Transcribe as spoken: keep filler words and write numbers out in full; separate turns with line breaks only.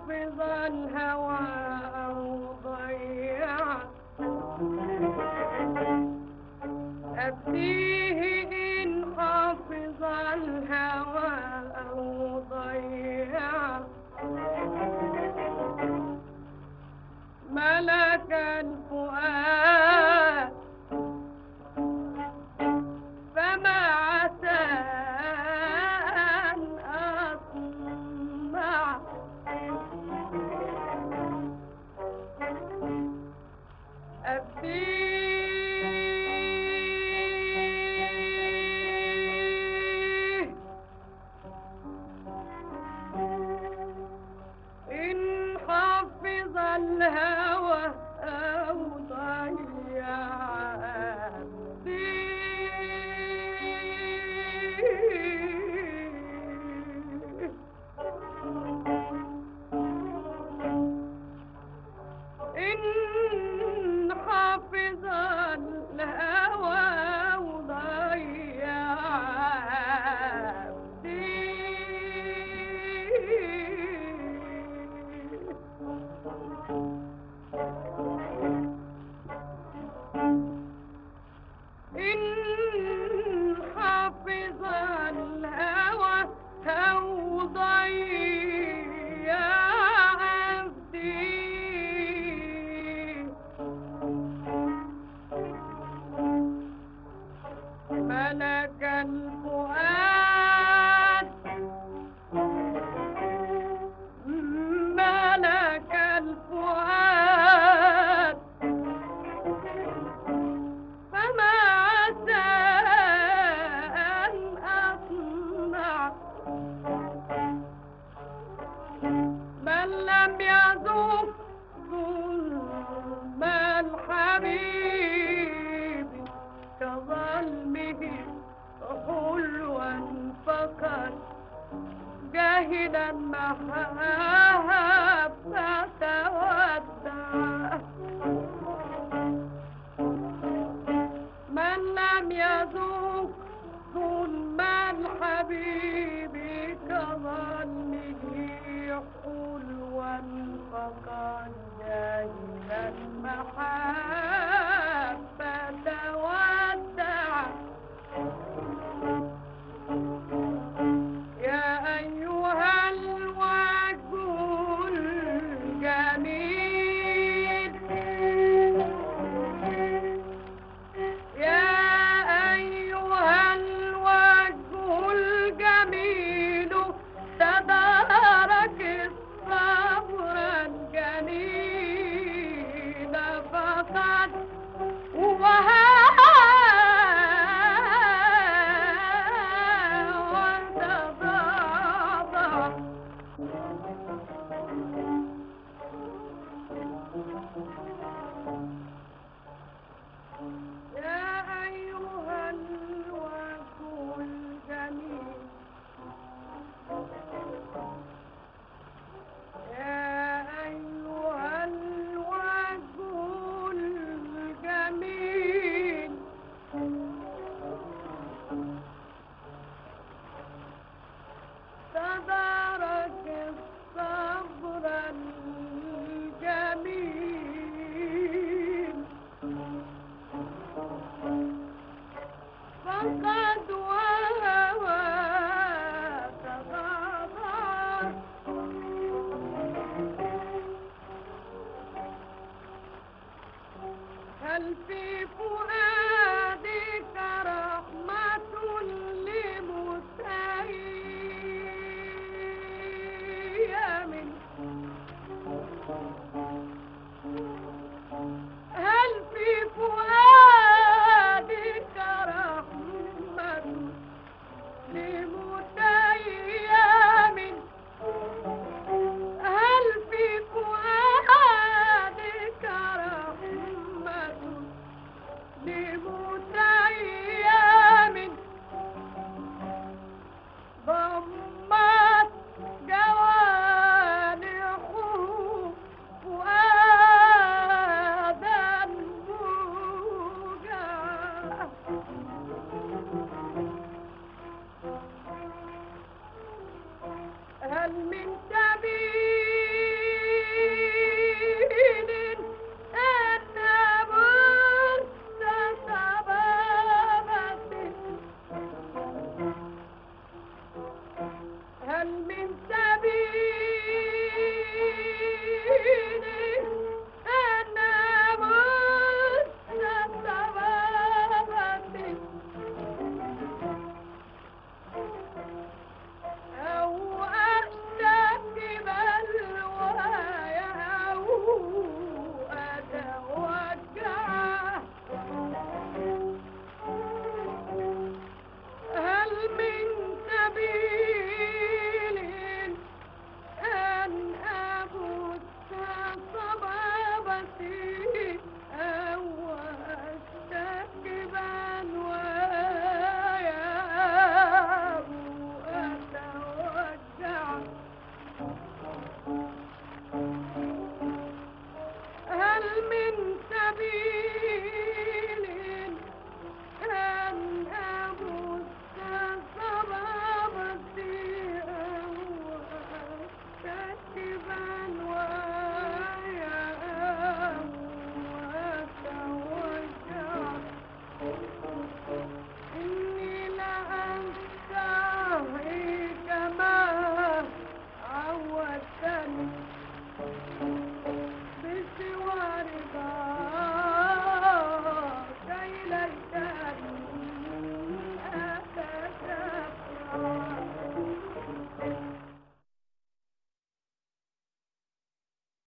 حافظ الهوى أو ضيع أبديه إن حافظ الهوى أو ضيع ملك الفؤاد فما عسى أن أطمع أبديه إن حفظ الهوى أو ضيع أبديه إن حفظ الهوى وضيع عبدي إن حفظ الهوى أو ضيع عبدي ملك الفؤاد ملك الفؤاد فما عسى أن أطمع من لم يذوق ظلم الحبيب كظلمه حلوا فقد جاهد المحبة ودعا من لم يذوق ظلم الحبيب كظلمه حلوا فقد جاهد المحبة ودعا يا أيها الوجه الجميل يا أيها الوجه الجميل تدارك الصبر الجميل فقد وها تدارك الصبر الجميل فقد وهوى تغاضى هل في فؤادك رحمة لمتيم هل في فؤادك رحمة لمتيم هل في فؤادك رحمة لمتيم ضمت جوانحه فؤادا موجعا هل من